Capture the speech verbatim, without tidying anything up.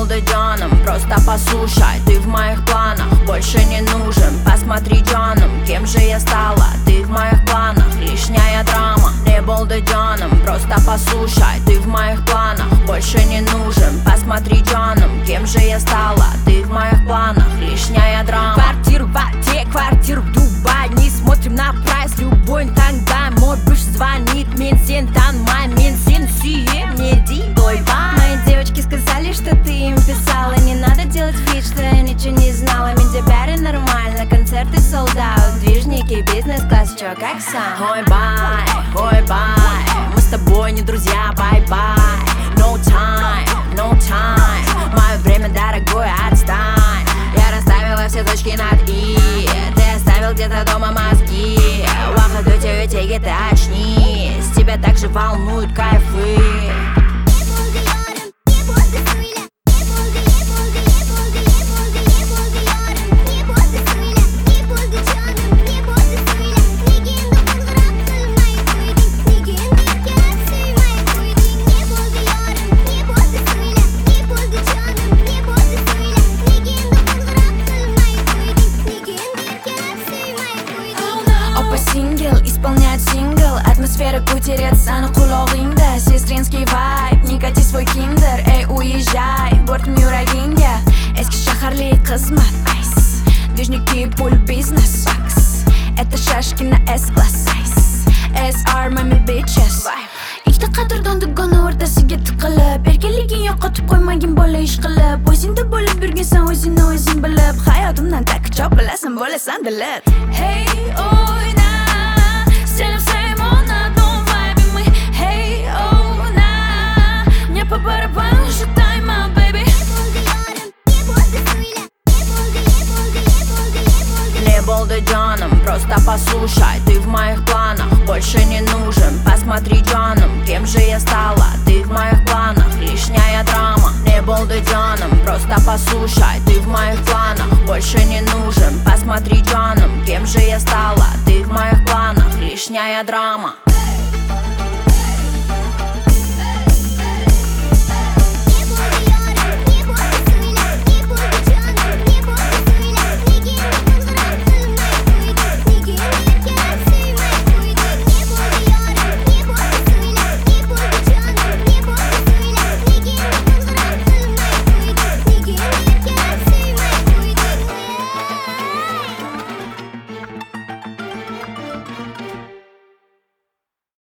Джоном, просто послушай, ты в моих планах больше не нужен. Посмотри, Джоном, кем же я стала. Ты в моих планах, лишняя драма. Не был ты Джоном, просто послушай, ты в моих планах больше не нужен. Посмотри, Джоном, кем же я стала. Ты в моих планах, лишняя драма. Квартиру в Альте, квартиру в Дубае. Не смотрим на прайс, любой тогда. Мой бывший звонит, мен сен танымай, мен сен сүйем, не ди ойбай. Мои девочки сказали, что ты им писала. Не надо делать вид, что я ничего не знала. Медиабары нормально, концерты sold out. Движники, бизнес-класс, чё, как сам? Ой, бай, ой, бай, мы с тобой не друзья, бай-бай. No time, no time, мое время дорогое, отстань. Я расставила все точки над «и», ты оставил где-то дома мозги. Выходу тебе тягет, ты очнись, тебя также волнуют кайфы. Сингл, исполнять сингл. Атмосфера кутерется на кулог'ingda. Сестринский вайб, не кати свой киндер. Эй, уезжай, бортом yuragingga. Eski shaharlik xizmat, ice. Движники, пуль, бизнес, вакс. Это шашки на S-класс, ice. S-R, mami bitches. Ikkita qadrdon dugona o'rtasiga tiqilib. Erkinliging yo'qotib qo'ymagin bola ish qilib. O'zingda bo'lib yurginsan o'zingni o'zing bilib. Hayotimdan tak chop bilasan, bo'lasan bilib. Hey, o'yna. Стелим своим на одном вайбе мы. Hey, oh, на. Мне по барабану считай, my baby. Не был ты Джоном, просто послушай, ты в моих планах больше не нужен. Посмотри, Джоном, кем же я стала. Ты в моих планах, лишняя драма. Не был ты Джоном, просто послушай, ты в моих планах больше не нужен. Посмотри, Джоном, кем же я стала. Ты в моих планах, лишняя драма.